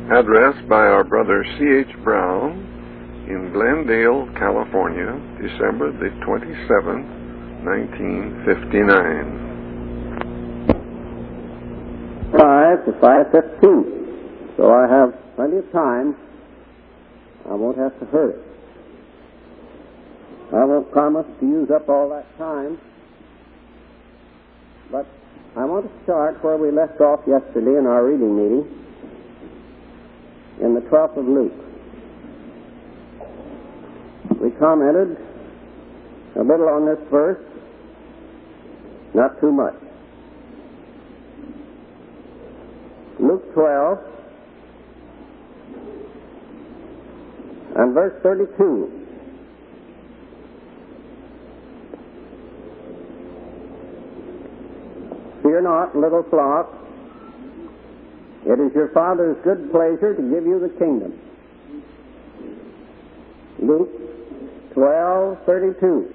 Addressed by our brother C.H. Brown in Glendale, California, December the 27th, 1959. 5 to 5:15. So I have plenty of time. I won't have to hurry. I won't promise to use up all that time, but I want to start where we left off yesterday in our reading meeting, in the 12th of Luke. We commented a little on this verse, not too much. Luke 12 and verse 32. Fear not, little flock, it is your Father's good pleasure to give you the kingdom. Luke 12:32.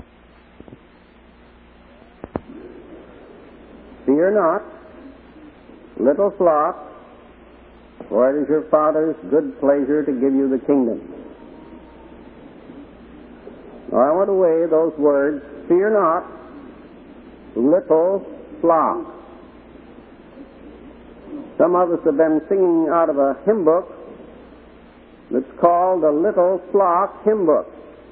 Fear not, little flock, for it is your Father's good pleasure to give you the kingdom. Now I want to weigh those words, fear not, little flock. Some of us have been singing out of a hymn book that's called the Little Flock Hymn Book.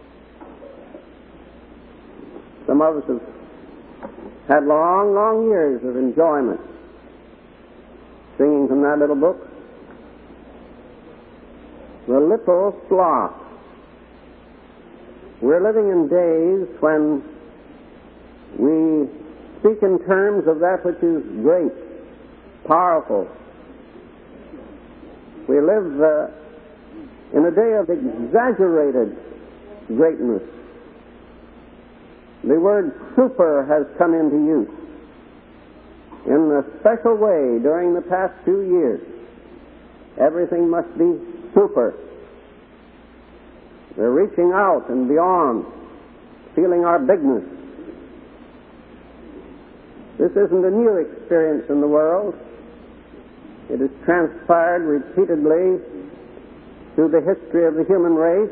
Some of us have had long, long years of enjoyment singing from that little book. The little flock. We're living in days when we speak in terms of that which is great, powerful. We live in a day of exaggerated greatness. The word super has come into use in a special way during the past 2 years. Everything must be super. We're reaching out and beyond, feeling our bigness. This isn't a new experience in the world. It has transpired repeatedly through the history of the human race,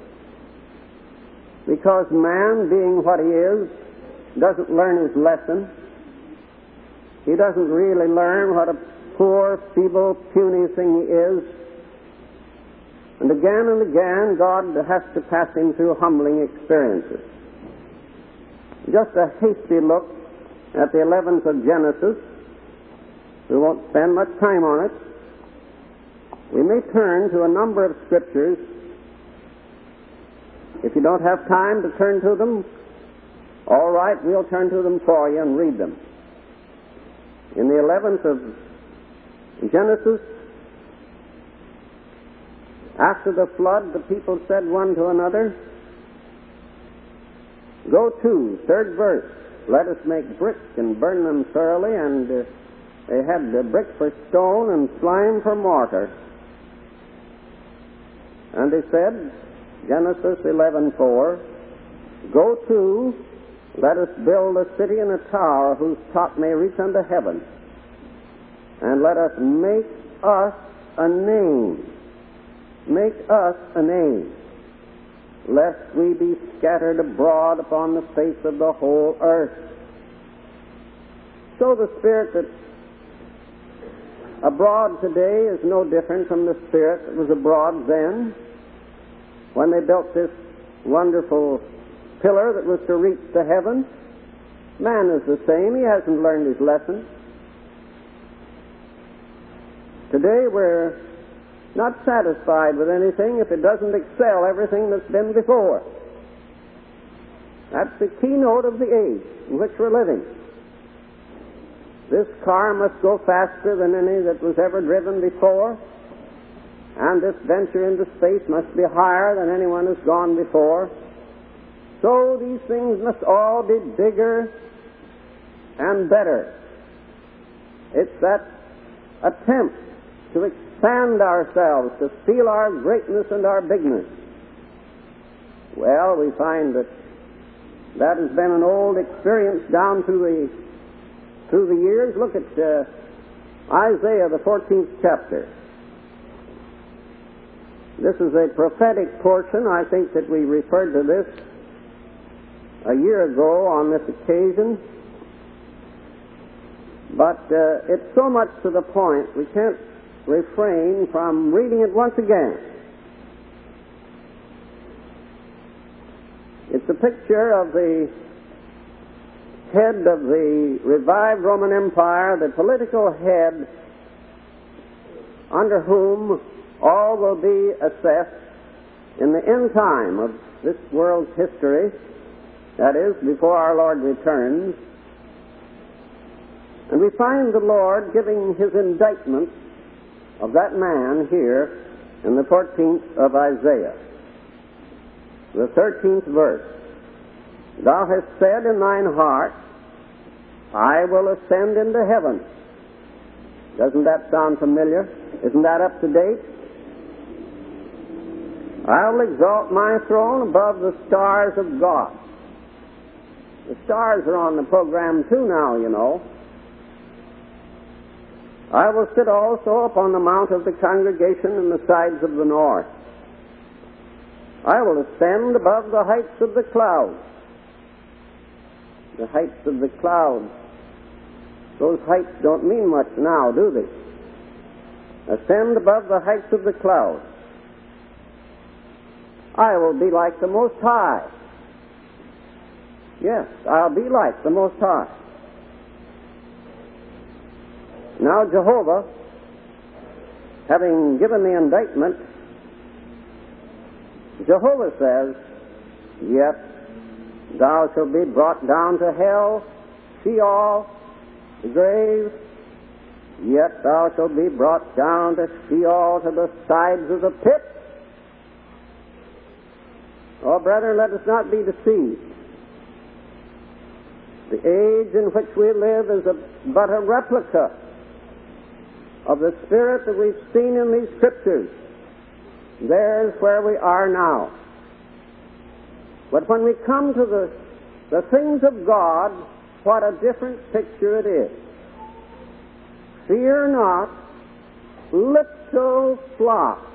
because man, being what he is, doesn't learn his lesson. He doesn't really learn what a poor, feeble, puny thing he is. And again, God has to pass him through humbling experiences. Just a hasty look at the 11th of Genesis. We won't spend much time on it. We may turn to a number of scriptures. If you don't have time to turn to them, all right, we'll turn to them for you and read them. In the 11th of Genesis, after the flood, the people said one to another, "Go to," third verse, "let us make brick and burn them thoroughly." And they had the brick for stone and slime for mortar. And they said, Genesis 11:4, "Go to, let us build a city and a tower whose top may reach unto heaven, and let us make us a name." Make us a name, lest we be scattered abroad upon the face of the whole earth. So the spirit that's abroad today is no different from the spirit that was abroad then, when they built this wonderful pillar that was to reach the heavens. Man is the same. He hasn't learned his lesson. Today we're not satisfied with anything if it doesn't excel everything that's been before. That's the keynote of the age in which we're living. This car must go faster than any that was ever driven before, and this venture into space must be higher than anyone has gone before. So these things must all be bigger and better. It's that attempt to expand ourselves, to feel our greatness and our bigness. Well, we find that has been an old experience down through the years. Look at Isaiah, the 14th chapter. This is a prophetic portion. I think that we referred to this a year ago on this occasion. But it's so much to the point, we can't refrain from reading it once again. It's a picture of the head of the revived Roman Empire, the political head under whom all will be assessed in the end time of this world's history, that is, before our Lord returns. And we find the Lord giving his indictment of that man here in the 14th of Isaiah, the 13th verse. Thou hast said in thine heart, I will ascend into heaven. Doesn't that sound familiar? Isn't that up to date? I'll exalt my throne above the stars of God. The stars are on the program too now, you know. I will sit also upon the mount of the congregation in the sides of the north. I will ascend above the heights of the clouds. The heights of the clouds. Those heights don't mean much now, do they? Ascend above the heights of the clouds. I will be like the Most High. Yes, I'll be like the Most High. Now Jehovah, having given the indictment, Jehovah says, yet thou shalt be brought down to hell, Sheol, the grave, yet thou shalt be brought down to Sheol, to the sides of the pit. Oh, brethren, let us not be deceived. The age in which we live is but a replica of the spirit that we've seen in these scriptures. There's where we are now. But when we come to the things of God, what a different picture it is. Fear not, little flock.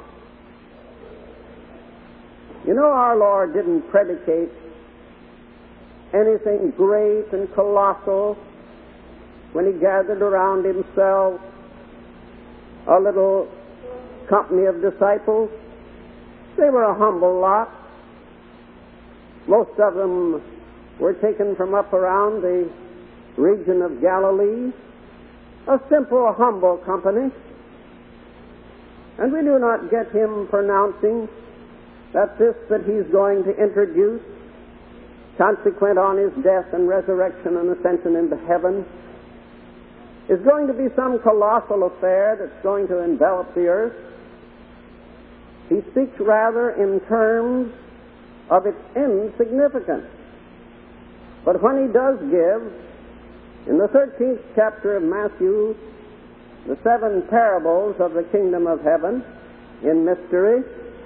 You know, our Lord didn't predicate anything great and colossal when he gathered around himself a little company of disciples. They were a humble lot. Most of them were taken from up around the region of Galilee, a simple, humble company. And we do not get him pronouncing that this that he's going to introduce, consequent on his death and resurrection and ascension into heaven, is going to be some colossal affair that's going to envelop the earth. He speaks rather in terms of its insignificance. But when he does give, in the 13th chapter of Matthew, the 7 parables of the kingdom of heaven in mystery,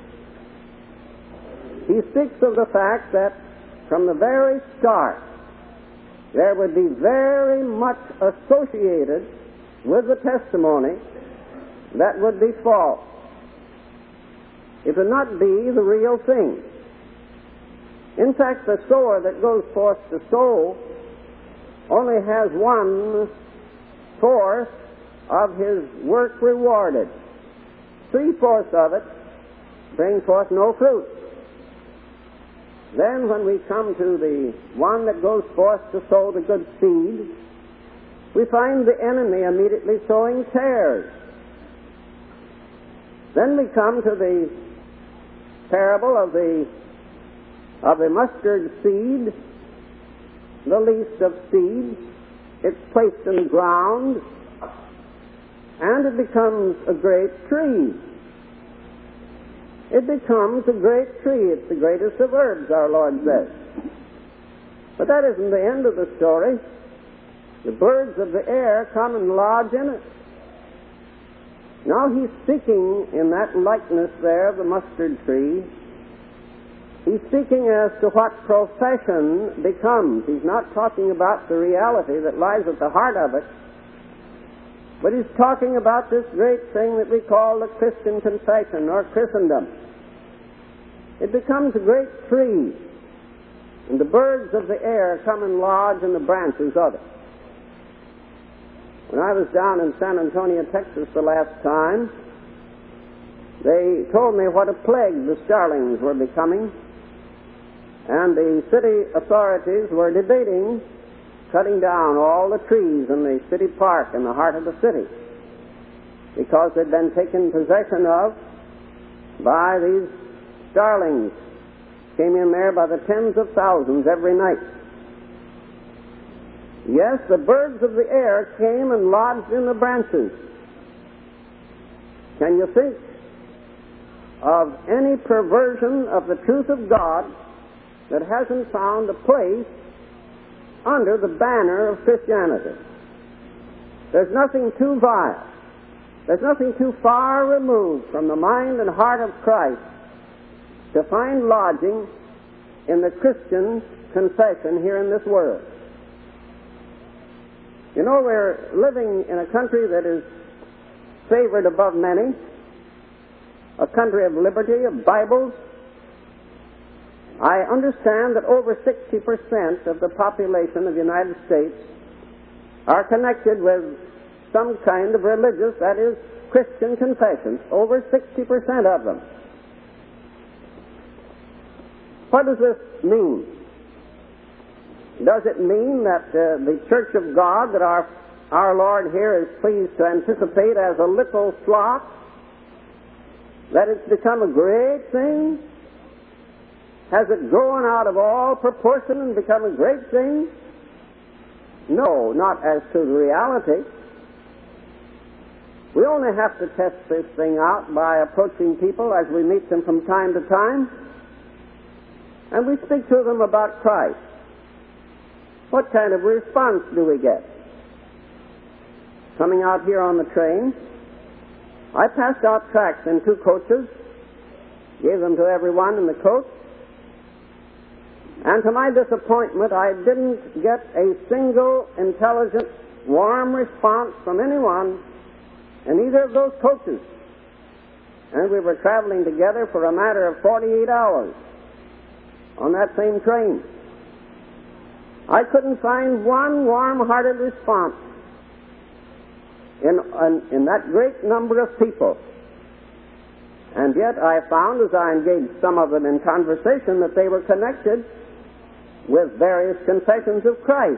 he speaks of the fact that from the very start there would be very much associated with the testimony that would be false. It would not be the real thing. In fact, the sower that goes forth to sow only has 1/4 of his work rewarded. 3/4 of it brings forth no fruit. Then when we come to the one that goes forth to sow the good seed, we find the enemy immediately sowing tares. Then we come to the parable of the mustard seed, the least of seeds. It's placed in the ground, and it becomes a great tree. It becomes a great tree. It's the greatest of herbs, our Lord says. But that isn't the end of the story. The birds of the air come and lodge in it. Now he's speaking in that likeness there of the mustard tree. He's speaking as to what profession becomes. He's not talking about the reality that lies at the heart of it, but he's talking about this great thing that we call the Christian confession or Christendom. It becomes a great tree, and the birds of the air come and lodge in the branches of it. When I was down in San Antonio, Texas the last time, they told me what a plague the starlings were becoming, and the city authorities were debating cutting down all the trees in the city park in the heart of the city because they'd been taken possession of by these starlings. Came in there by the tens of thousands every night. Yes, the birds of the air came and lodged in the branches. Can you think of any perversion of the truth of God that hasn't found a place under the banner of Christianity? There's nothing too vile. There's nothing too far removed from the mind and heart of Christ to find lodging in the Christian confession here in this world. You know, we're living in a country that is favored above many, a country of liberty, of Bibles. I understand that over 60% of the population of the United States are connected with some kind of religious, that is, Christian confession. Over 60% of them. What does this mean? Does it mean that the Church of God that our Lord here is pleased to anticipate as a little flock, that it's become a great thing? Has it grown out of all proportion and become a great thing? No, not as to the reality. We only have to test this thing out by approaching people as we meet them from time to time, and we speak to them about Christ. What kind of response do we get? Coming out here on the train, I passed out tracts in 2 coaches, gave them to everyone in the coach, and to my disappointment, I didn't get a single intelligent, warm response from anyone in either of those coaches. And we were traveling together for a matter of 48 hours on that same train. I couldn't find one warm-hearted response in that great number of people. And yet I found, as I engaged some of them in conversation, that they were connected with various confessions of Christ.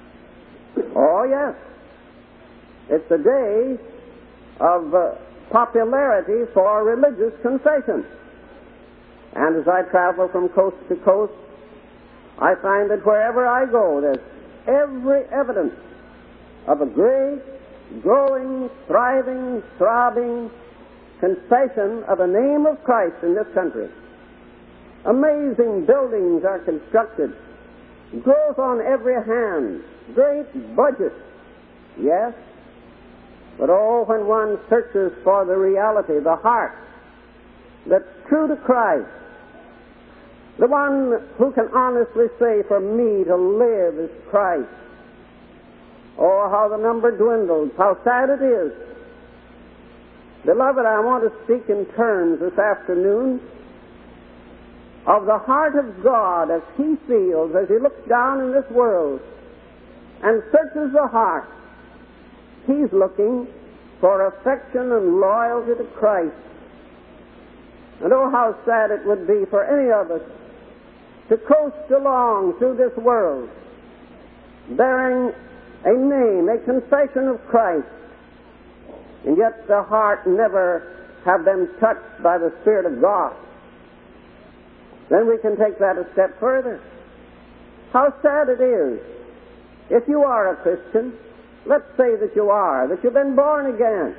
Oh, yes. It's a day of popularity for religious confession. And as I travel from coast to coast, I find that wherever I go, there's every evidence of a great, growing, thriving, throbbing confession of the name of Christ in this country. Amazing buildings are constructed, growth on every hand, great budgets, yes, but oh, when one searches for the reality, the heart that's true to Christ, the one who can honestly say, for me to live is Christ. Oh, how the number dwindles, how sad it is. Beloved, I want to speak in terms this afternoon of the heart of God as He feels, as He looks down in this world and searches the heart. He's looking for affection and loyalty to Christ. And oh, how sad it would be for any of us to coast along through this world bearing a name, a confession of Christ, and yet the heart never have them touched by the Spirit of God. Then we can take that a step further. How sad it is if you are a Christian, let's say that you are, that you've been born again,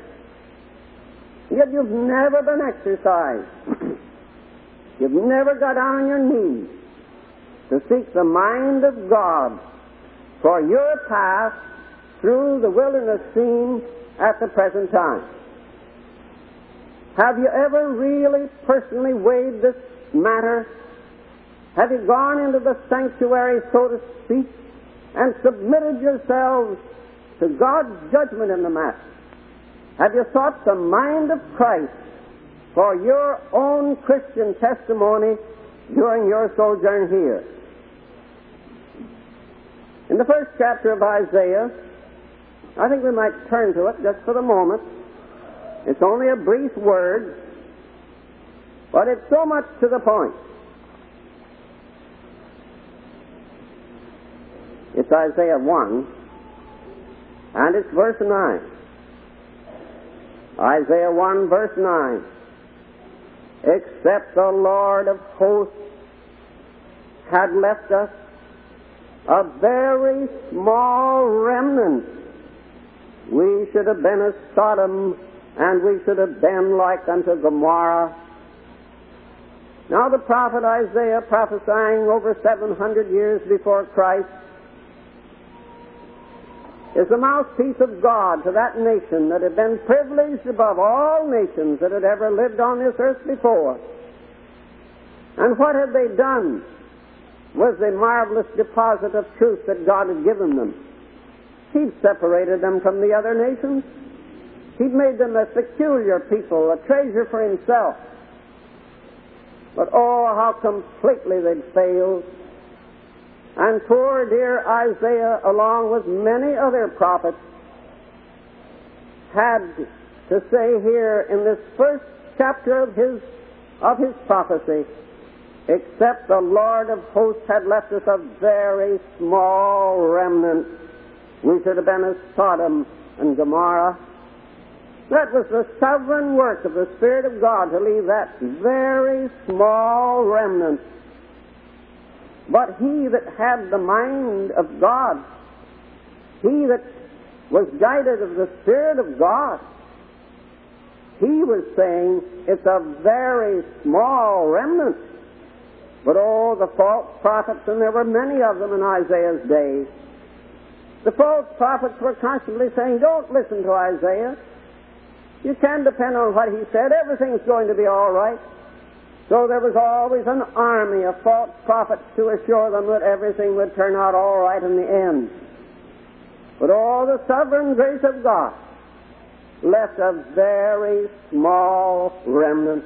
yet you've never been exercised. You've never got on your knees to seek the mind of God for your path through the wilderness scene at the present time. Have you ever really personally weighed this matter? Have you gone into the sanctuary, so to speak, and submitted yourselves to God's judgment in the matter? Have you sought the mind of Christ for your own Christian testimony during your sojourn here. In the first chapter of Isaiah, I think we might turn to it just for the moment. It's only a brief word, but it's so much to the point. It's Isaiah 1, and it's verse 9. Isaiah 1, verse 9. Except the Lord of hosts had left us a very small remnant, we should have been as Sodom, and we should have been like unto Gomorrah. Now the prophet Isaiah, prophesying over 700 years before Christ, is the mouthpiece of God to that nation that had been privileged above all nations that had ever lived on this earth before. And what had they done with the marvelous deposit of truth that God had given them? He'd separated them from the other nations. He'd made them a peculiar people, a treasure for himself. But oh, how completely they'd failed. And poor dear Isaiah, along with many other prophets, had to say here in this first chapter of his prophecy, except the Lord of hosts had left us a very small remnant, we should have been as Sodom and Gomorrah. That was the sovereign work of the Spirit of God to leave that very small remnant. But he that had the mind of God, he that was guided of the Spirit of God, he was saying it's a very small remnant. But oh, the false prophets, and there were many of them in Isaiah's day, the false prophets were constantly saying, don't listen to Isaiah. You can depend on what he said. Everything's going to be all right. So there was always an army of false prophets to assure them that everything would turn out all right in the end. But all the sovereign grace of God left a very small remnant.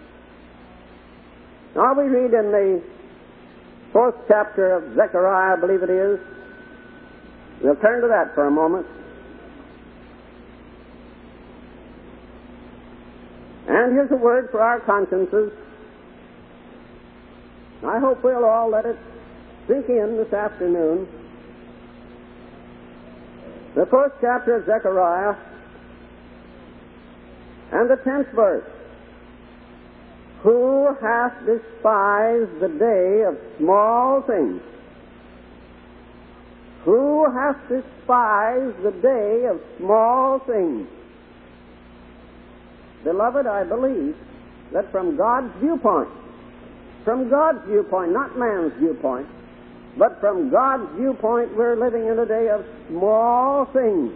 Now we read in the 4th chapter of Zechariah, I believe it is. We'll turn to that for a moment. And here's a word for our consciences. I hope we'll all let it sink in this afternoon. The 4th chapter of Zechariah and the 10th verse. Who hath despised the day of small things? Who hath despised the day of small things? Beloved, I believe that from God's viewpoint, not man's viewpoint, but from God's viewpoint, we're living in a day of small things.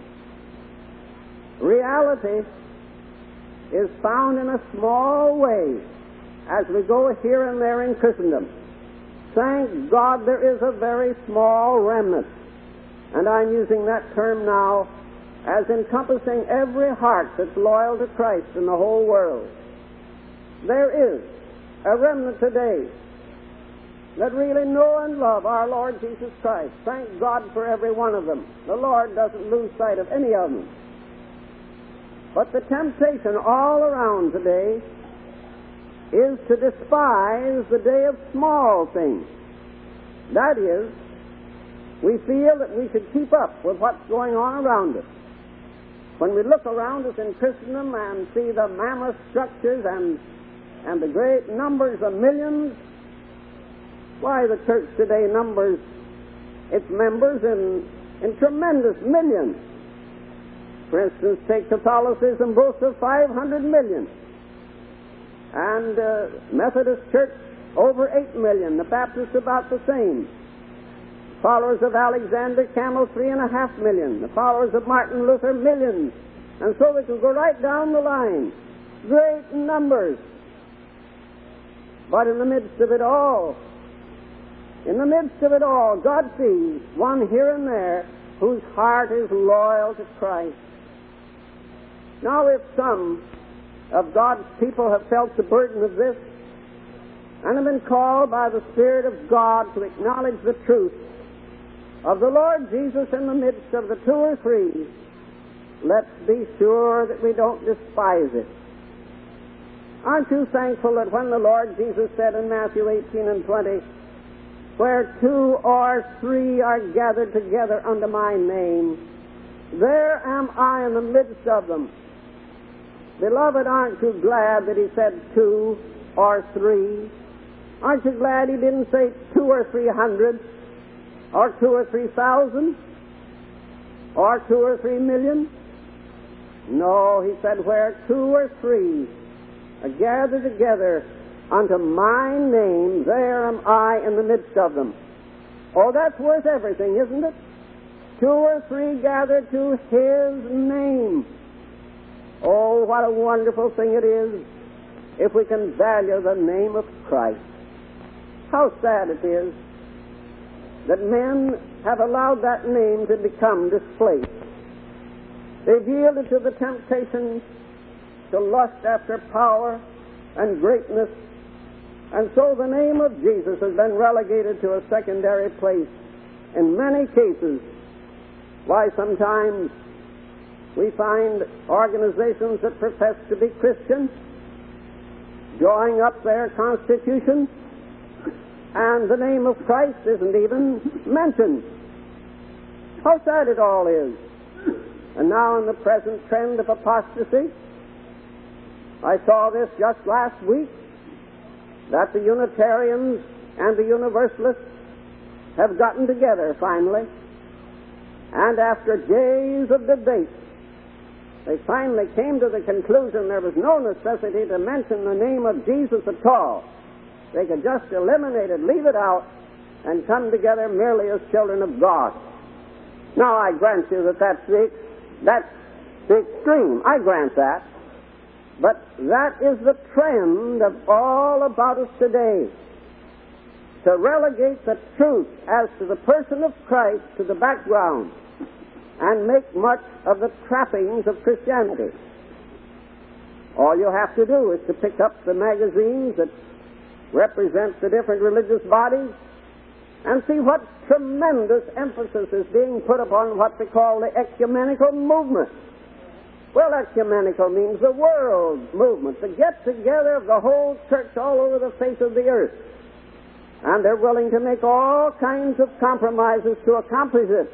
Reality is found in a small way as we go here and there in Christendom. Thank God there is a very small remnant, and I'm using that term now as encompassing every heart that's loyal to Christ in the whole world. There is a remnant today that really know and love our Lord Jesus Christ. Thank God for every one of them. The Lord doesn't lose sight of any of them. But the temptation all around today is to despise the day of small things. That is, we feel that we should keep up with what's going on around us. When we look around us in Christendom and see the mammoth structures and the great numbers of millions, why, the church today numbers its members in tremendous millions. For instance, take Catholicism, boasts of 500 million. And Methodist Church, over 8 million. The Baptists, about the same. Followers of Alexander Campbell, 3.5 million. The followers of Martin Luther, millions. And so we can go right down the line. Great numbers. But in the midst of it all, God sees one here and there whose heart is loyal to Christ. Now, if some of God's people have felt the burden of this and have been called by the Spirit of God to acknowledge the truth of the Lord Jesus in the midst of the two or three, let's be sure that we don't despise it. Aren't you thankful that when the Lord Jesus said in Matthew 18 and 20, where two or three are gathered together under my name, there am I in the midst of them. Beloved, aren't you glad that he said 2 or 3? Aren't you glad he didn't say 200 or 300 or 2,000 or 3,000 or 2 or 3 million? No, he said, where 2 or 3 are gathered together unto my name, there am I in the midst of them. Oh, that's worth everything, isn't it? 2 or 3 gathered to his name. Oh, what a wonderful thing it is if we can value the name of Christ. How sad it is that men have allowed that name to become displaced. They've yielded to the temptation to lust after power and greatness, and so the name of Jesus has been relegated to a secondary place. In many cases, why sometimes we find organizations that profess to be Christian drawing up their constitution, and the name of Christ isn't even mentioned. How sad it all is. And now in the present trend of apostasy, I saw this just last week, that the Unitarians and the Universalists have gotten together finally, and after days of debate, they finally came to the conclusion there was no necessity to mention the name of Jesus at all. They could just eliminate it, leave it out, and come together merely as children of God. Now, I grant you that that's the extreme. I grant that. But that is the trend of all about us today, to relegate the truth as to the person of Christ to the background and make much of the trappings of Christianity. All you have to do is to pick up the magazines that represent the different religious bodies and see what tremendous emphasis is being put upon what they call the ecumenical movement. Well, ecumenical means the world movement, the get-together of the whole church all over the face of the earth. And they're willing to make all kinds of compromises to accomplish it.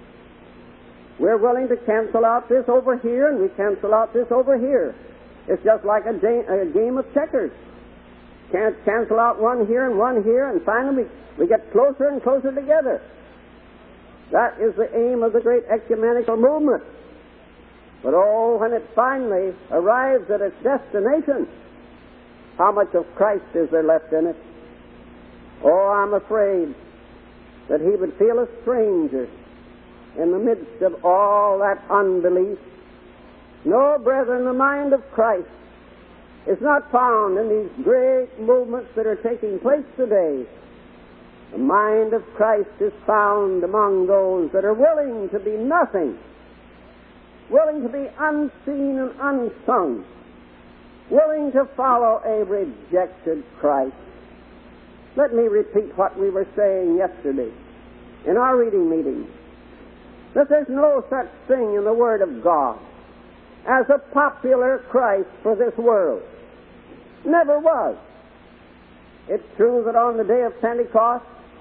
We're willing to cancel out this over here, and we cancel out this over here. It's just like a game of checkers. Can't cancel out one here and one here, and finally we get closer and closer together. That is the aim of the great ecumenical movement. But oh, when it finally arrives at its destination, how much of Christ is there left in it? Oh, I'm afraid that he would feel a stranger in the midst of all that unbelief. No, brethren, the mind of Christ is not found in these great movements that are taking place today. The mind of Christ is found among those that are willing to be nothing, willing to be unseen and unsung, willing to follow a rejected Christ. Let me repeat what we were saying yesterday in our reading meeting, that there's no such thing in the Word of God as a popular Christ for this world. Never was. It's true that on the day of Pentecost,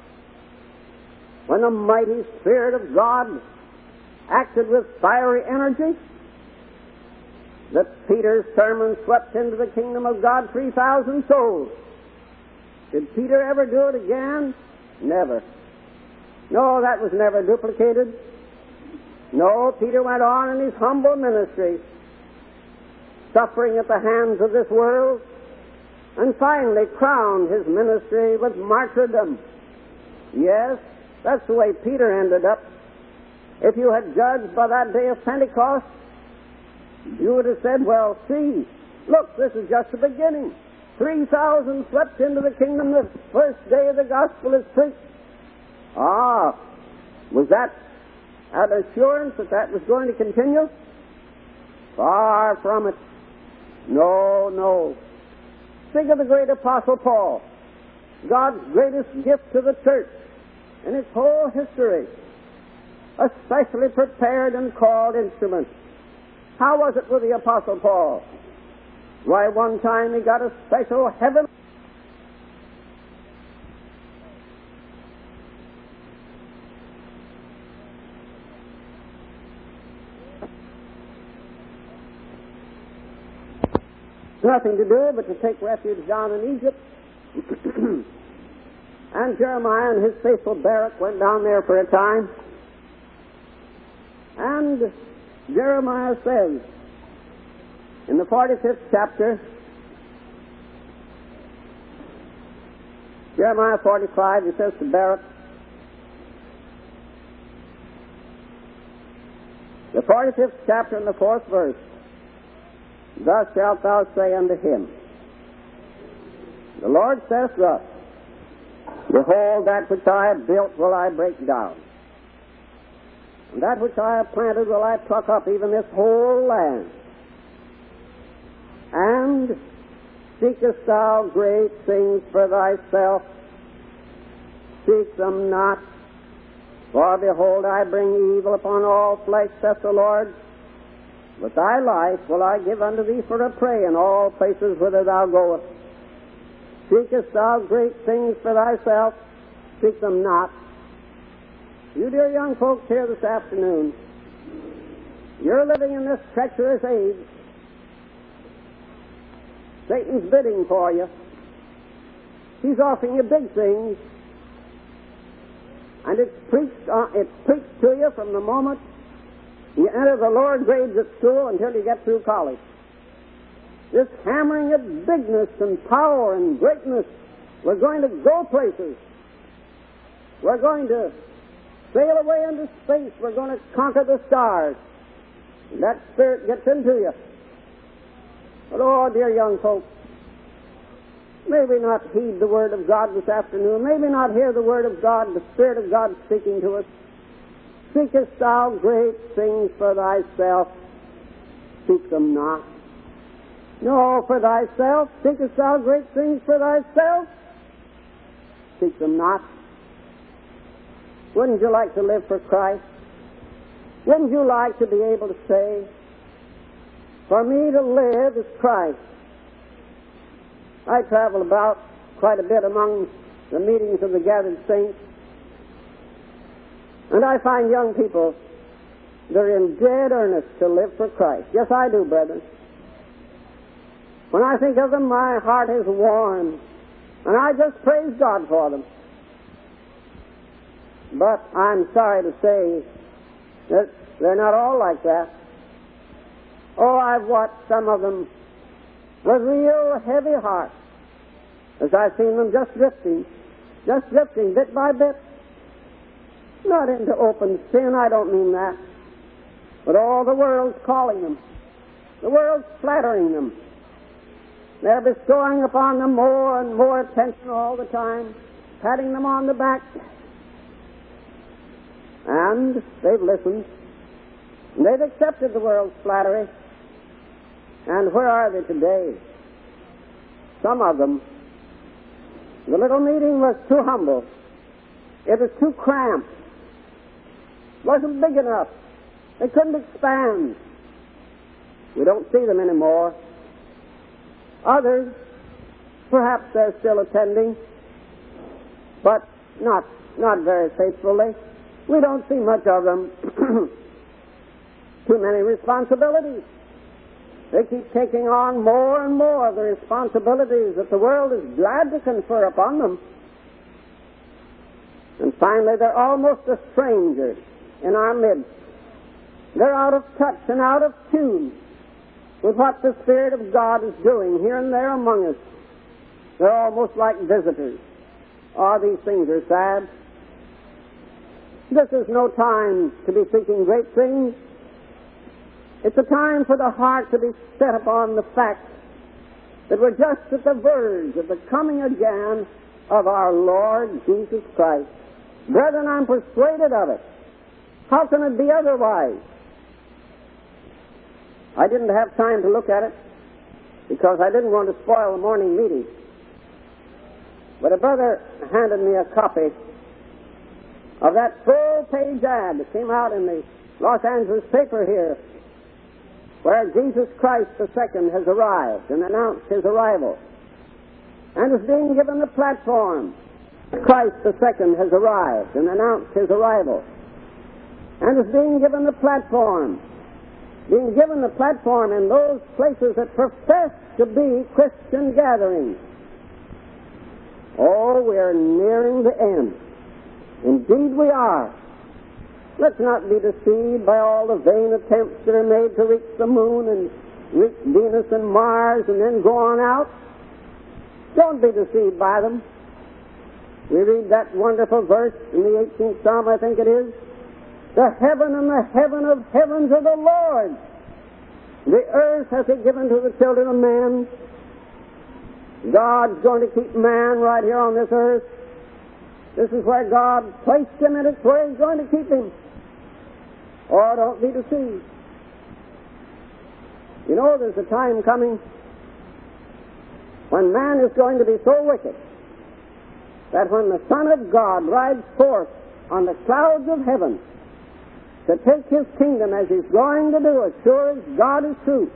when the mighty Spirit of God acted with fiery energy, that Peter's sermon swept into the kingdom of God 3,000 souls. Did Peter ever do it again? Never. No, that was never duplicated. No, Peter went on in his humble ministry, suffering at the hands of this world, and finally crowned his ministry with martyrdom. Yes, that's the way Peter ended up. If you had judged by that day of Pentecost, you would have said, well, see, look, this is just the beginning. 3,000 swept into the kingdom the first day of the gospel is preached. Ah, was that an assurance that that was going to continue? Far from it. No, no. Think of the great Apostle Paul, God's greatest gift to the church in its whole history, a specially prepared and called instrument. How was it with the Apostle Paul? Why, one time he got a special heaven. Nothing to do but to take refuge down in Egypt. And Jeremiah and his faithful Barak went down there for a time. And Jeremiah says, in the 45th chapter, Jeremiah 45, he says to Barak, the 45th chapter and the 4th verse, thus shalt thou say unto him, the Lord saith thus, behold, that which I have built will I break down, and that which I have planted will I pluck up, even this whole land. And seekest thou great things for thyself? Seek them not. For behold, I bring evil upon all flesh, saith the Lord. But thy life will I give unto thee for a prey in all places whither thou goest. Seekest thou great things for thyself? Seek them not. You dear young folks here this afternoon, you're living in this treacherous age. Satan's bidding for you. He's offering you big things. And it's preached to you from the moment you enter the lower grades at school until you get through college. This hammering of bigness and power and greatness. We're going to go places. We're going to sail away into space. We're going to conquer the stars. And that spirit gets into you. But oh, dear young folks, may we not heed the Word of God this afternoon. May we not hear the Word of God, the Spirit of God speaking to us. Seekest thou great things for thyself? Seek them not. No, for thyself. Seekest thou great things for thyself? Seek them not. Wouldn't you like to live for Christ? Wouldn't you like to be able to say, for me to live is Christ? I travel about quite a bit among the meetings of the gathered saints, and I find young people, they're in dead earnest to live for Christ. Yes, I do, brethren. When I think of them, my heart is warm, and I just praise God for them. But I'm sorry to say that they're not all like that. Oh, I've watched some of them with real heavy hearts as I've seen them just drifting bit by bit. Not into open sin, I don't mean that. But all the world's calling them. The world's flattering them. They're bestowing upon them more and more attention all the time, patting them on the back. And they've listened. And they've accepted the world's flattery. And where are they today? Some of them. The little meeting was too humble. It was too cramped. It wasn't big enough. They couldn't expand. We don't see them anymore. Others, perhaps they're still attending, but not very faithfully. We don't see much of them. Too many responsibilities. They keep taking on more and more of the responsibilities that the world is glad to confer upon them. And finally, they're almost a stranger in our midst. They're out of touch and out of tune with what the Spirit of God is doing here and there among us. They're almost like visitors. Oh, these things are sad. This is no time to be seeking great things. It's a time for the heart to be set upon the fact that we're just at the verge of the coming again of our Lord Jesus Christ. Brethren, I'm persuaded of it. How can it be otherwise? I didn't have time to look at it, because I didn't want to spoil the morning meeting. But a brother handed me a copy of that full-page ad that came out in the Los Angeles paper here, where Jesus Christ II has arrived and announced his arrival, and is being given the platform. Christ II has arrived and announced his arrival, and is being given the platform. Being given the platform in those places that profess to be Christian gatherings. Oh, we are nearing the end. Indeed we are. Let's not be deceived by all the vain attempts that are made to reach the moon and reach Venus and Mars and then go on out. Don't be deceived by them. We read that wonderful verse in the 18th Psalm, I think it is. The heaven and the heaven of heavens are the Lord's. The earth hath He given to the children of men. God's going to keep man right here on this earth. This is where God placed him, and it's where He's going to keep him. Oh, don't be deceived. You know, there's a time coming when man is going to be so wicked that when the Son of God rides forth on the clouds of heaven to take His kingdom, as He's going to do, as sure as God is true,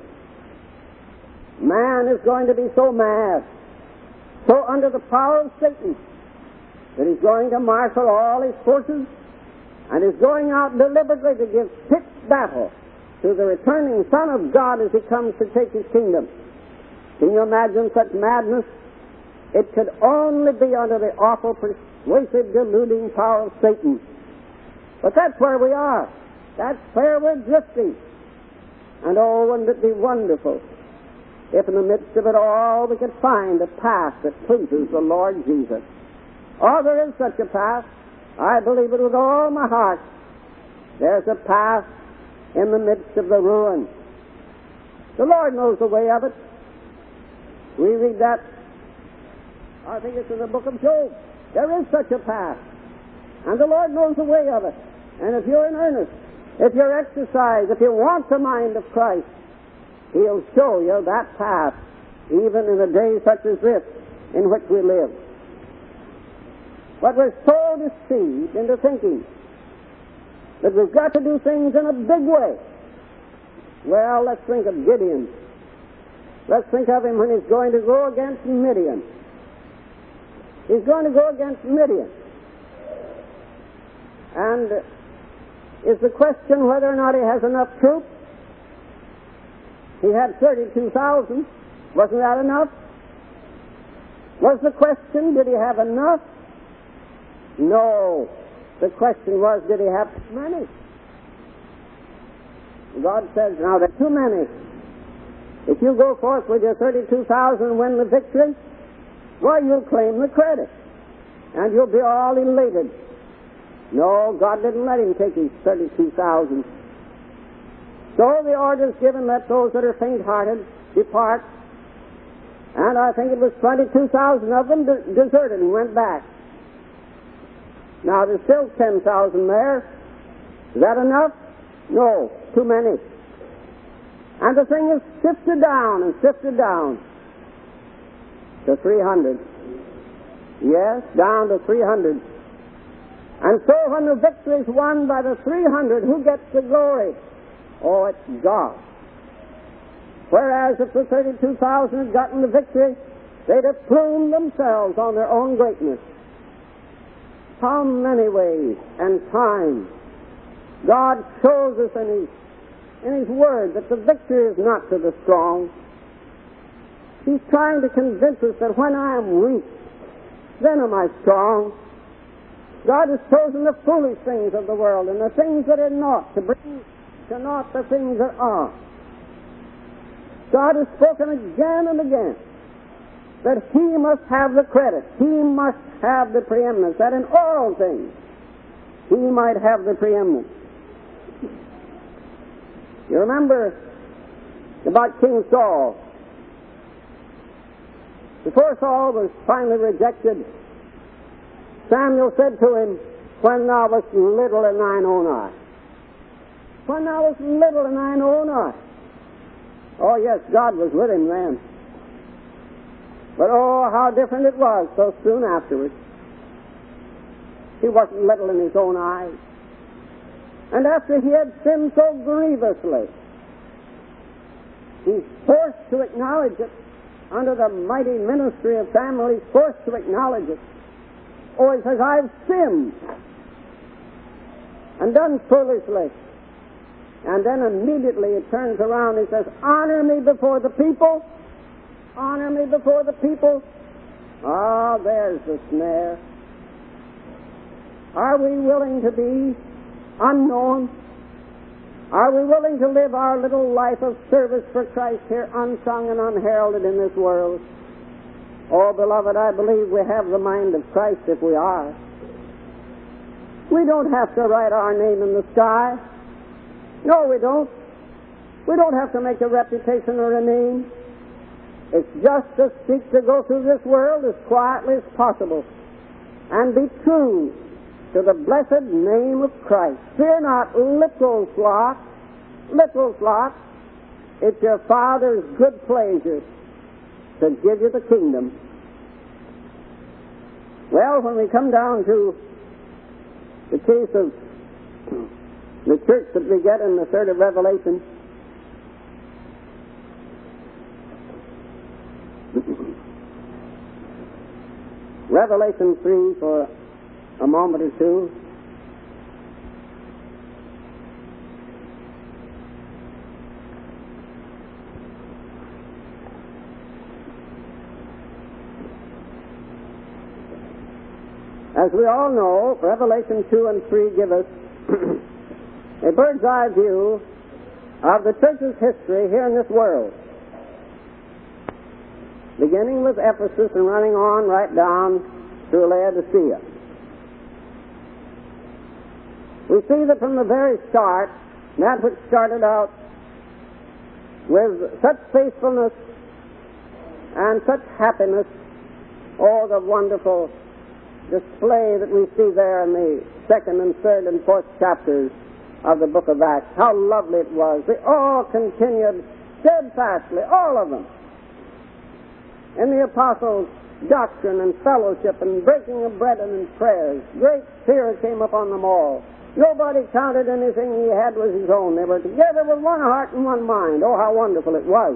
man is going to be so mad, so under the power of Satan, that he's going to marshal all his forces and is going out deliberately to give pitched battle to the returning Son of God as He comes to take His kingdom. Can you imagine such madness? It could only be under the awful, persuasive, deluding power of Satan. But that's where we are. That's where we're drifting. And oh, wouldn't it be wonderful if in the midst of it all we could find a path that pleases the Lord Jesus. Oh, there is such a path. I believe it with all my heart. There's a path in the midst of the ruin. The Lord knows the way of it. We read that, I think it's in the book of Job. There is such a path. And the Lord knows the way of it. And if you're in earnest, if you're exercised, if you want the mind of Christ, He'll show you that path, even in a day such as this in which we live. But we're so deceived into thinking that we've got to do things in a big way. Well, let's think of Gideon. Let's think of him when he's going to go against Midian. He's going to go against Midian. And is the question whether or not he has enough troops? He had 32,000. Wasn't that enough? Was the question, did he have enough? No. The question was, did he have too many? God says, now there are too many. If you go forth with your 32,000 and win the victory, why, you'll claim the credit. And you'll be all elated. No, God didn't let him take his 32,000. So the order is given, let those that are faint-hearted depart. And I think it was 22,000 of them deserted and went back. Now there's still 10,000 there. Is that enough? No, too many. And the thing is sifted down and sifted down to 300. Yes, down to 300. And so when the victory is won by the 300, who gets the glory? Oh, it's God. Whereas if the 32,000 had gotten the victory, they'd have plumed themselves on their own greatness. How many ways and times God shows us in His Word that the victory is not to the strong. He's trying to convince us that when I am weak, then am I strong. God has chosen the foolish things of the world and the things that are not to bring to naught the things that are. God has spoken again and again that He must have the credit. He must have the preeminence, that in all things He might have the preeminence. You remember about King Saul. Before Saul was finally rejected, Samuel said to him, when thou wast little in thine own eye. When thou wast little in thine own eye. Oh yes, God was with him then. But oh, how different it was so soon afterwards. He wasn't little in his own eyes. And after he had sinned so grievously, he's forced to acknowledge it. Under the mighty ministry of Samuel, he's forced to acknowledge it. Oh, he says, I've sinned and done foolishly. And then immediately he turns around and he says, honor me before the people. Honor me before the people. Ah, there's the snare. Are we willing to be unknown? Are we willing to live our little life of service for Christ here unsung and unheralded in this world? Oh, beloved, I believe we have the mind of Christ if we are. We don't have to write our name in the sky. No, we don't. We don't have to make a reputation or a name. It's just to seek to go through this world as quietly as possible and be true to the blessed name of Christ. Fear not, little flock, little flock. It's your Father's good pleasure to give you the kingdom. Well, when we come down to the case of the church that we get in the third of Revelation, Revelation 3 for a moment or two. As we all know, Revelation 2 and 3 give us a bird's eye view of the church's history here in this world, beginning with Ephesus and running on right down to Laodicea. We see that from the very start, that which started out with such faithfulness and such happiness, oh, the wonderful display that we see there in the second and third and fourth chapters of the book of Acts. How lovely it was. They all continued steadfastly, all of them, in the apostles' doctrine and fellowship and breaking of bread and in prayers. Great fear came upon them all. Nobody counted anything he had was his own. They were together with one heart and one mind. Oh, how wonderful it was.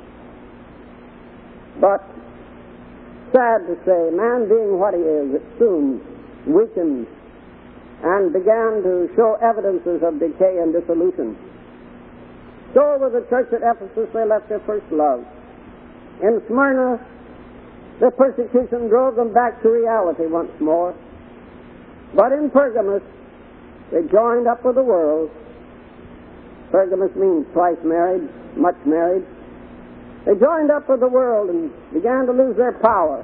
But, sad to say, man being what he is, it soon weakened and began to show evidences of decay and dissolution. So with the church at Ephesus, they left their first love. In Smyrna, the persecution drove them back to reality once more. But in Pergamos, they joined up with the world. Pergamos means twice married, much married. They joined up with the world and began to lose their power.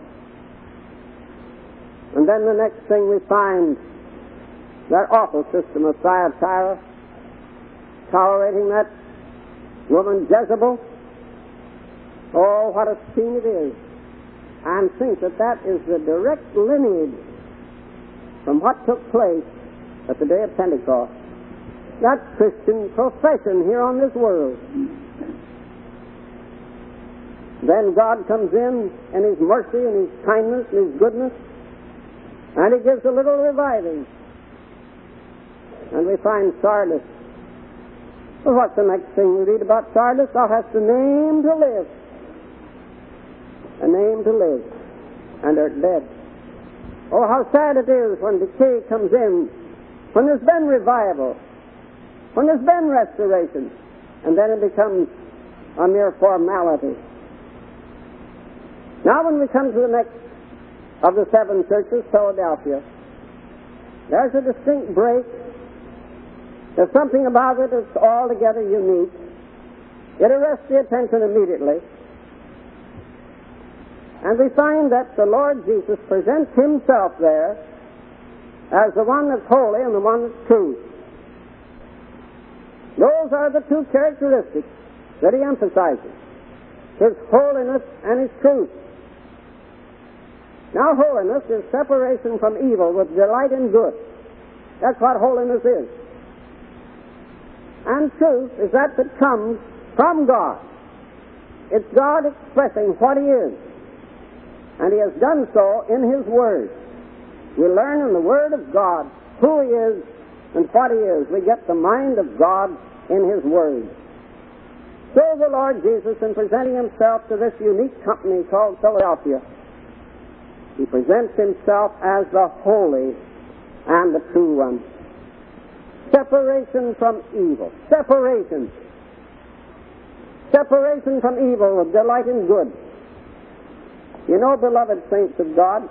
And then the next thing we find, that awful system of Thyatira, tolerating that woman Jezebel. Oh, what a scene it is. And think that that is the direct lineage from what took place at the day of Pentecost. That Christian profession here on this world. Then God comes in His mercy and His kindness and His goodness, and He gives a little reviving. And we find Sardis. Well, what's the next thing we read about Sardis? Thou hast a name to live. A name to live. And art dead. Oh, how sad it is when decay comes in, when there's been revival, when there's been restoration, and then it becomes a mere formality. Now when we come to the next of the seven churches, Philadelphia, there's a distinct break. There's something about it that's altogether unique. It arrests the attention immediately. And we find that the Lord Jesus presents Himself there as the one that's holy and the one that's true. Those are the two characteristics that He emphasizes: His holiness and His truth. Now, holiness is separation from evil with delight in good. That's what holiness is. And truth is that comes from God. It's God expressing what He is. And He has done so in His Word. We learn in the Word of God who He is and what He is. We get the mind of God in His Word. So the Lord Jesus, in presenting Himself to this unique company called Philadelphia, He presents Himself as the holy and the true one. Separation from evil. Separation. Separation from evil with delight in good. You know, beloved saints of God,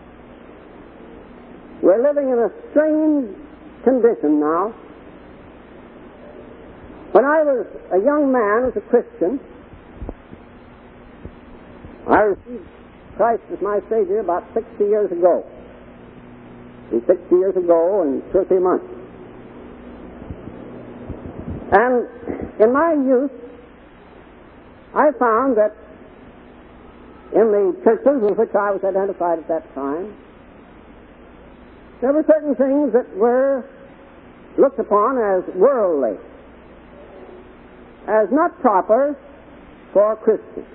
we're living in a strange condition now. When I was a young man as a Christian, I received Christ as my Savior about 60 years ago. And 60 years ago in 2 or 3 months. And in my youth, I found that in the churches with which I was identified at that time, there were certain things that were looked upon as worldly, as not proper for Christians.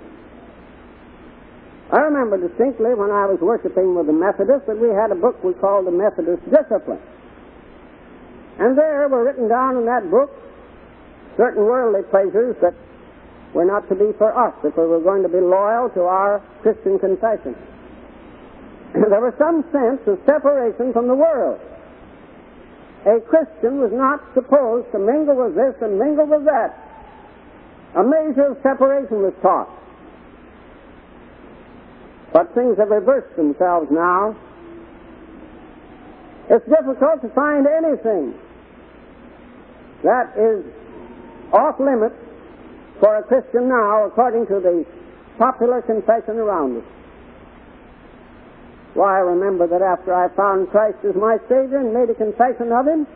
I remember distinctly when I was worshiping with the Methodists that we had a book we called the Methodist Discipline. And there were written down in that book certain worldly pleasures that were not to be for us if we were going to be loyal to our Christian confession. There was some sense of separation from the world. A Christian was not supposed to mingle with this and mingle with that. A measure of separation was taught. But things have reversed themselves now. It's difficult to find anything that is off limits for a Christian now, according to the popular confession around us. Why, I remember that after I found Christ as my Savior and made a confession of Him,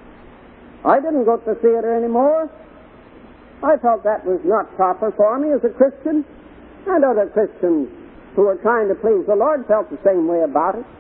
I didn't go to the theater anymore. I felt that was not proper for me as a Christian, and other Christians who were trying to please the Lord felt the same way about it.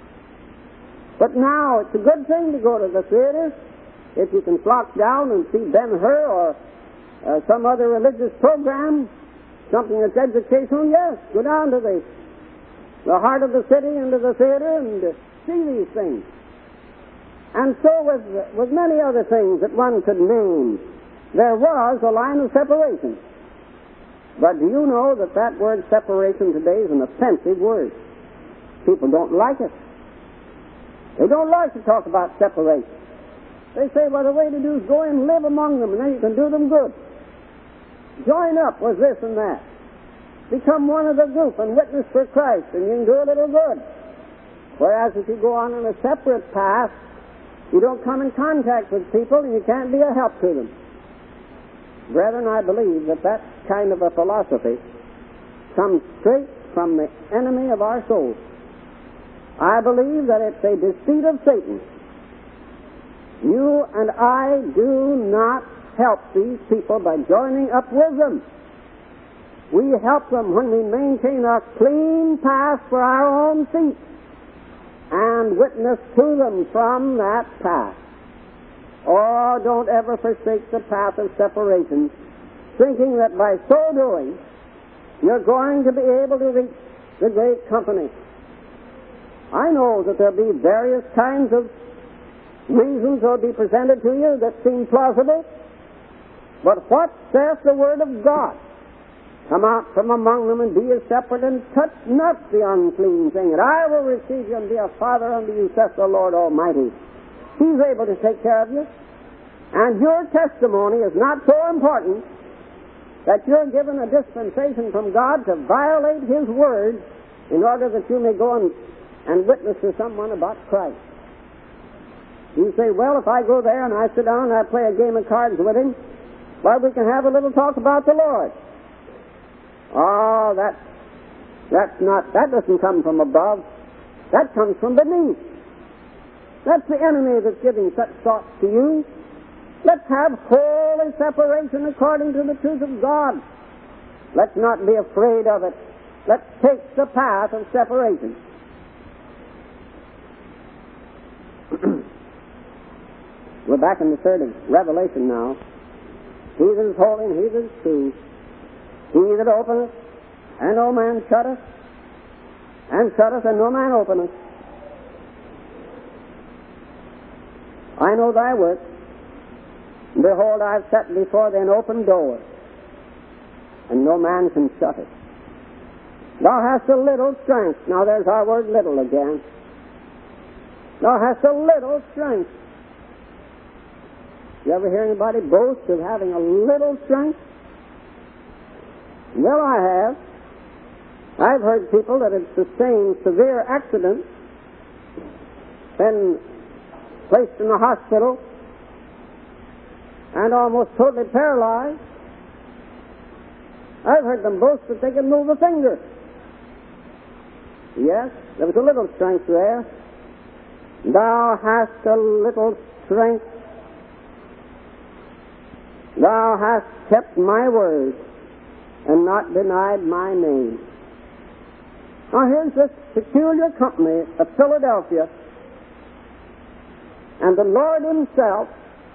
But now it's a good thing to go to the theater if you can flock down and see Ben-Hur or some other religious program, something that's educational. Yes, go down to the heart of the city into the theater and see these things. And so with many other things that one could name, there was a line of separation. But do you know that that word separation today is an offensive word? People don't like it. They don't like to talk about separation. They say, well, the way to do is go and live among them, and then you can do them good. Join up with this and that. Become one of the group and witness for Christ, and you can do a little good. Whereas if you go on a separate path, you don't come in contact with people, and you can't be a help to them. Brethren, I believe that that kind of a philosophy comes straight from the enemy of our souls. I believe that it's a deceit of Satan. You and I do not help these people by joining up with them. We help them when we maintain a clean path for our own feet and witness to them from that path. Oh, don't ever forsake the path of separation, thinking that by so doing, you're going to be able to reach the great company. I know that there'll be various kinds of reasons that will be presented to you that seem plausible, but what saith the Word of God? Come out from among them and be ye separate, and touch not the unclean thing, and I will receive you and be a father unto you, saith the Lord Almighty. He's able to take care of you. And your testimony is not so important that you're given a dispensation from God to violate His Word in order that you may go and witness to someone about Christ. You say, well, if I go there and I sit down and I play a game of cards with him, well, we can have a little talk about the Lord. Oh, that doesn't come from above. That comes from beneath. That's the enemy that's giving such thoughts to you. Let's have holy separation according to the truth of God. Let's not be afraid of it. Let's take the path of separation. We're back in the third of Revelation now. He that is holy and he that is true, he that openeth, and no man shutteth, and shutteth, and no man openeth. I know thy works. Behold, I have set before thee an open door, and no man can shut it. Thou hast a little strength. Now there's our word little again. Thou hast a little strength. You ever hear anybody boast of having a little strength? Well, I have. I've heard people that had sustained severe accidents, been placed in the hospital, and almost totally paralyzed. I've heard them boast that they can move a finger. Yes, there was a little strength there. Thou hast a little strength. Thou hast kept my word and not denied my name. Now here's this peculiar company of Philadelphia, and the Lord himself,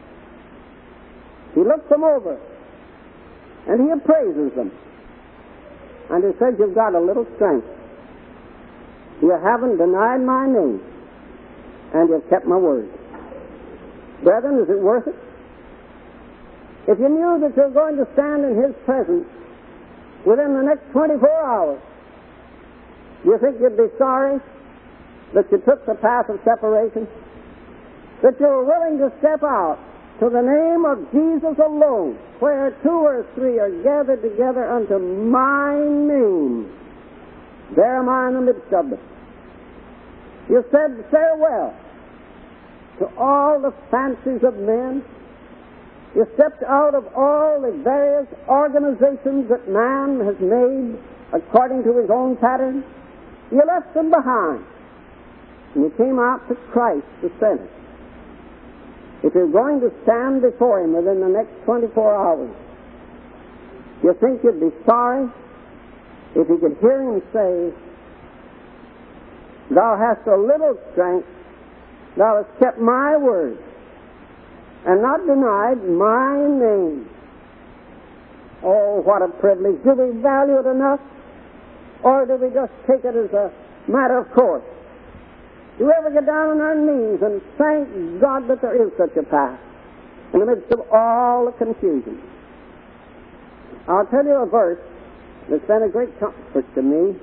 he looks them over and he appraises them, and he says, you've got a little strength. You haven't denied my name, and you've kept my word. Brethren, is it worth it? If you knew that you're going to stand in his presence within the next 24 hours, do you think you'd be sorry that you took the path of separation? That you were willing to step out to the name of Jesus alone, where 2 or 3 are gathered together unto my name. There am I in the midst of them. You said farewell to all the fancies of men. You stepped out of all the various organizations that man has made according to his own pattern. You left them behind, and you came out to Christ the center. If you're going to stand before him within the next 24 hours, you think you'd be sorry if you could hear him say, thou hast a little strength, thou hast kept my word, and not denied my name. Oh, what a privilege. Do we value it enough? Or do we just take it as a matter of course? Do we ever get down on our knees and thank God that there is such a path in the midst of all the confusion? I'll tell you a verse that's been a great comfort to me.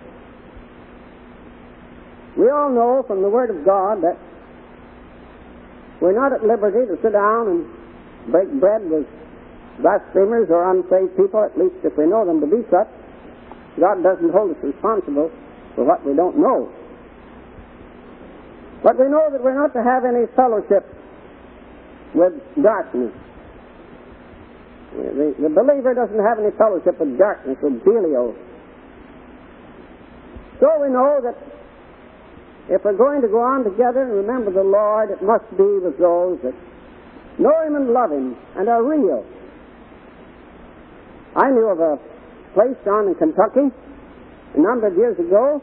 We all know from the Word of God that we're not at liberty to sit down and break bread with blasphemers or unsaved people, at least if we know them to be such. God doesn't hold us responsible for what we don't know. But we know that we're not to have any fellowship with darkness. The believer doesn't have any fellowship with darkness, with Belial. So we know that if we're going to go on together and remember the Lord, it must be with those that know him and love him and are real. I knew of a place down in Kentucky a number of years ago,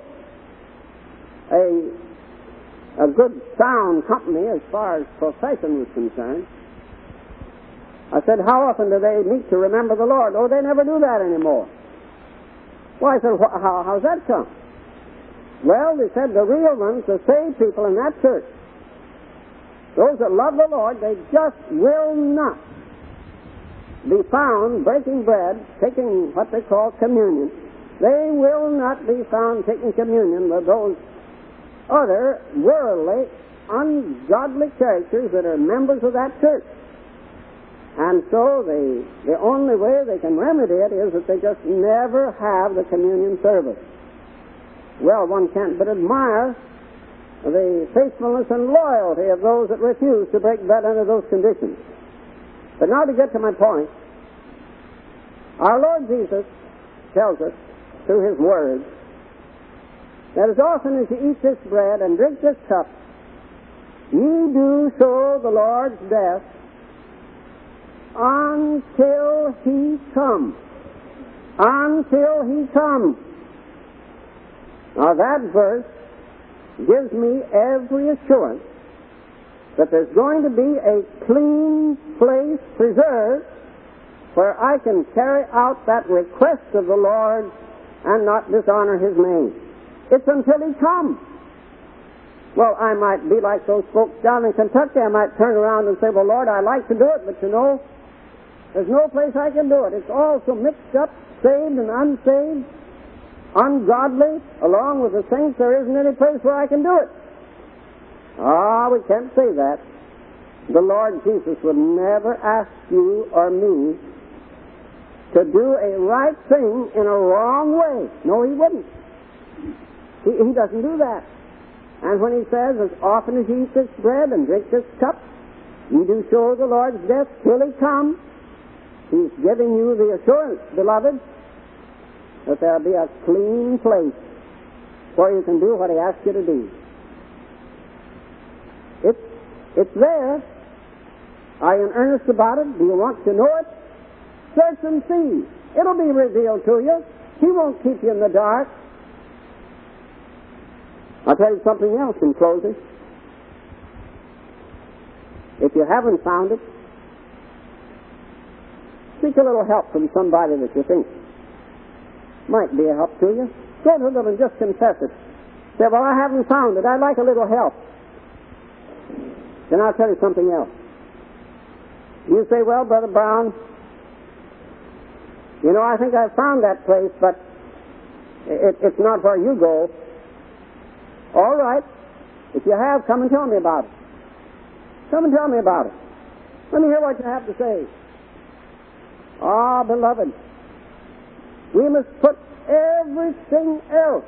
a good sound company as far as profession was concerned. I said, how often do they meet to remember the Lord? Oh, they never do that anymore. Well, I said, how's that come? Well, they said the real ones, the saved people in that church, those that love the Lord, they just will not be found breaking bread, taking what they call communion. They will not be found taking communion with those other worldly, ungodly characters that are members of that church. And so the only way they can remedy it is that they just never have the communion service. Well, one can't but admire the faithfulness and loyalty of those that refuse to break bread under those conditions. But now to get to my point, our Lord Jesus tells us through his words that as often as you eat this bread and drink this cup, ye do show the Lord's death until he comes. Until he comes. Now that verse gives me every assurance that there's going to be a clean place preserved where I can carry out that request of the Lord and not dishonor his name. It's until He comes. Well, I might be like those folks down in Kentucky. I might turn around and say, well, Lord, I'd like to do it, but there's no place I can do it. It's all so mixed up, saved and unsaved, ungodly, along with the saints. There isn't any place where I can do it. We can't say that. The Lord Jesus would never ask you or me to do a right thing in a wrong way. No, He wouldn't. He doesn't do that. And when He says, as often as you eat this bread and drink this cup, you do show the Lord's death till He comes, He's giving you the assurance, beloved, that there'll be a clean place where you can do what He asks you to do. It's there. Are you in earnest about it? Do you want to know it? Search and see. It'll be revealed to you. He won't keep you in the dark. I'll tell you something else in closing. If you haven't found it, seek a little help from somebody that you think might be a help to you. Go to them and just confess it. Say, well, I haven't found it. I'd like a little help. Then I'll tell you something else. You say, well, Brother Brown, I think I've found that place, but it's not where you go. All right. If you have, come and tell me about it. Come and tell me about it. Let me hear what you have to say. Beloved, we must put everything else.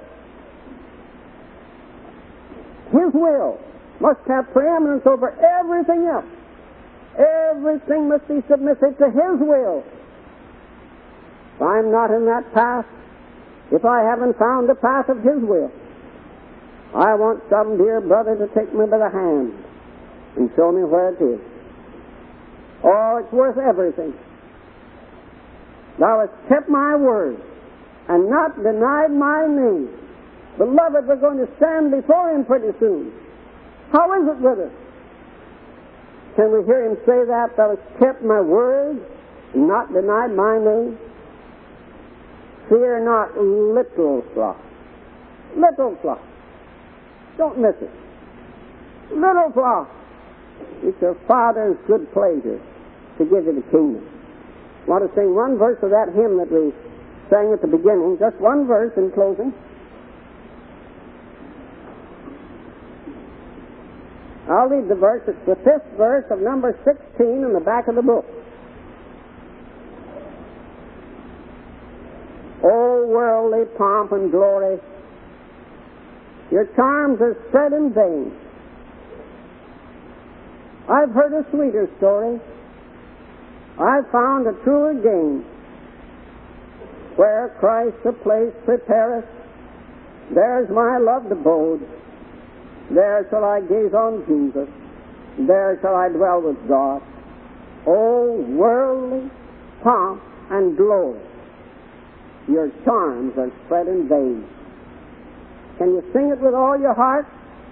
His will must have preeminence over everything else. Everything must be submissive to His will. If I'm not in that path, if I haven't found the path of His will, I want some dear brother to take me by the hand and show me where it is. Oh, it's worth everything. Thou hast kept my word and not denied my name. Beloved, we're going to stand before Him pretty soon. How is it with us? Can we hear Him say that? Thou hast kept my word and not denied my name? Fear not, little flock. Little flock. Don't miss it. Little flock. It's your Father's good pleasure to give you the kingdom. I want to sing one verse of that hymn that we sang at the beginning. Just one verse in closing. I'll read the verse. It's the 5th verse of number 16 in the back of the book. O worldly pomp and glory, your charms are spread in vain. I've heard a sweeter story. I've found a truer gain. Where Christ a place prepareth, there's my loved abode. There shall I gaze on Jesus. There shall I dwell with God. O worldly pomp and glory, your charms are spread in vain. Can you sing it with all your heart?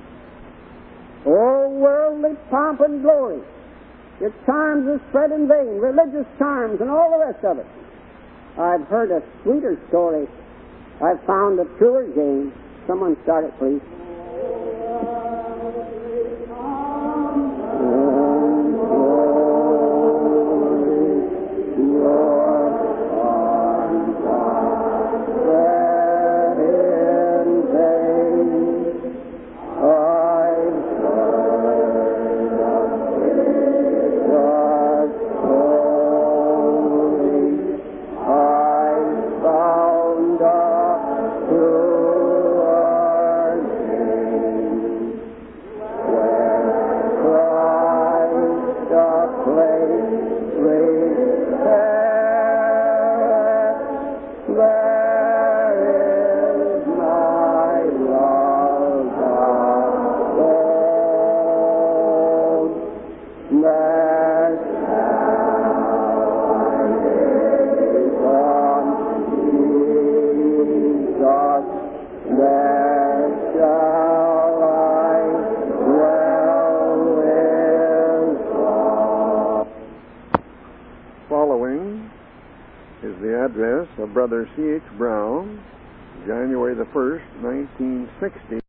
O worldly pomp and glory, your charms are spread in vain, religious charms and all the rest of it. I've heard a sweeter story. I've found a truer gain. Someone start it, please. Following is the address of Brother C.H. Brown, January the 1st, 1960.